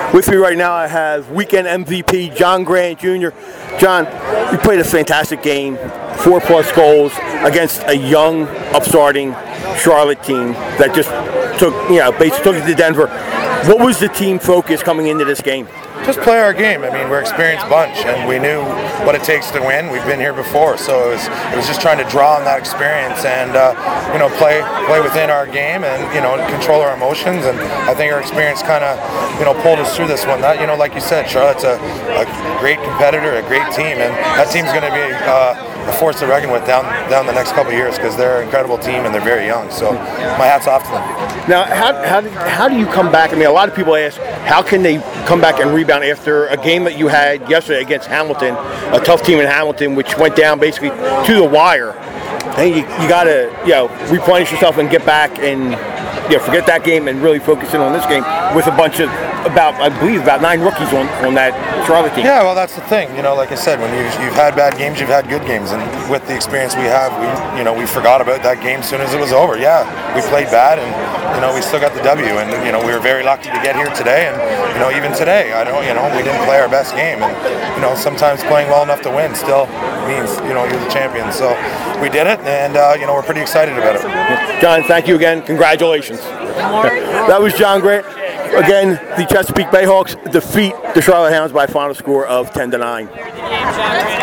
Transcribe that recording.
With me right now, I have weekend MVP John Grant Jr. John, you played a fantastic game, 4+ goals against a young, upstarting Charlotte team that just basically took it to Denver. What was the team focus coming into this game? Just play our game. I mean, we're an experienced bunch, and we knew what it takes to win. We've been here before, so it was just trying to draw on that experience and play within our game and control our emotions. And I think our experience kind of pulled us through this one. That like you said, Charlotte's a great competitor, a great team, and that team's going to be a force to reckon with down the next couple of years because they're an incredible team and they're very young. So my hat's off to them. Now, how do you come back? I mean, a lot of people ask, how can they come back and rebound after a game that you had yesterday against Hamilton, a tough team in Hamilton, which went down basically to the wire? And you got to replenish yourself and get back and forget that game and really focus in on this game with a bunch of about 9 rookies on that Charlotte team. Yeah, well, that's the thing. Like I said, when you've had bad games, you've had good games, and with the experience we have, we forgot about that game as soon as it was over. Yeah, we played bad, and we still got the W, and we were very lucky to get here today, and even today, we didn't play our best game, and sometimes playing well enough to win still means you're the champion. So we did it, and we're pretty excited about it. John, thank you again. Congratulations. That was John Grant. Again, the Chesapeake Bayhawks defeat the Charlotte Hounds by a final score of 10-9.